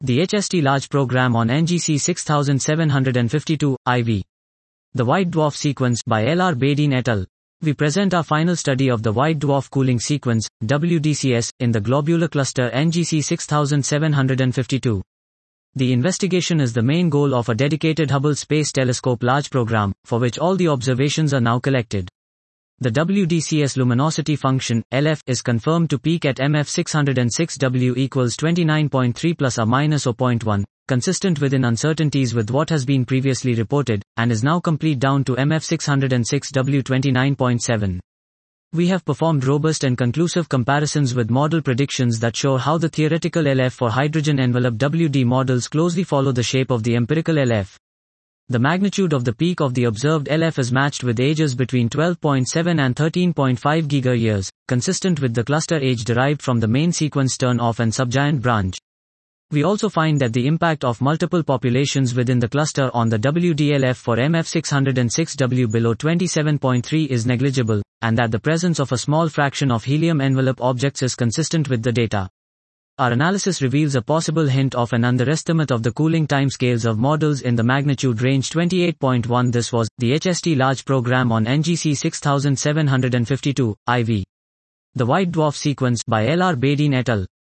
The HST Large Program on NGC 6752, IV. The White Dwarf Sequence by L.R. Badin et al. We present our final study of the White Dwarf Cooling Sequence, WDCS, in the globular cluster NGC 6752. The investigation is the main goal of a dedicated Hubble Space Telescope large program, for which all the observations are now collected. The WDCS luminosity function, LF, is confirmed to peak at MF 606W equals 29.3 plus or minus 0.1, consistent within uncertainties with what has been previously reported, and is now complete down to MF 606W 29.7. We have performed robust and conclusive comparisons with model predictions that show how the theoretical LF for hydrogen envelope WD models closely follow the shape of the empirical LF. The magnitude of the peak of the observed LF is matched with ages between 12.7 and 13.5 GeV, consistent with the cluster age derived from the main sequence turn-off and subgiant branch. We also find that the impact of multiple populations within the cluster on the WDLF for MF 606W below 27.3 is negligible, and that the presence of a small fraction of helium envelope objects is consistent with the data. Our analysis reveals a possible hint of an underestimate of the cooling timescales of models in the magnitude range 28.1. This was the HST Large Program on NGC 6752, IV. The White Dwarf Sequence by L.R. Badin et al.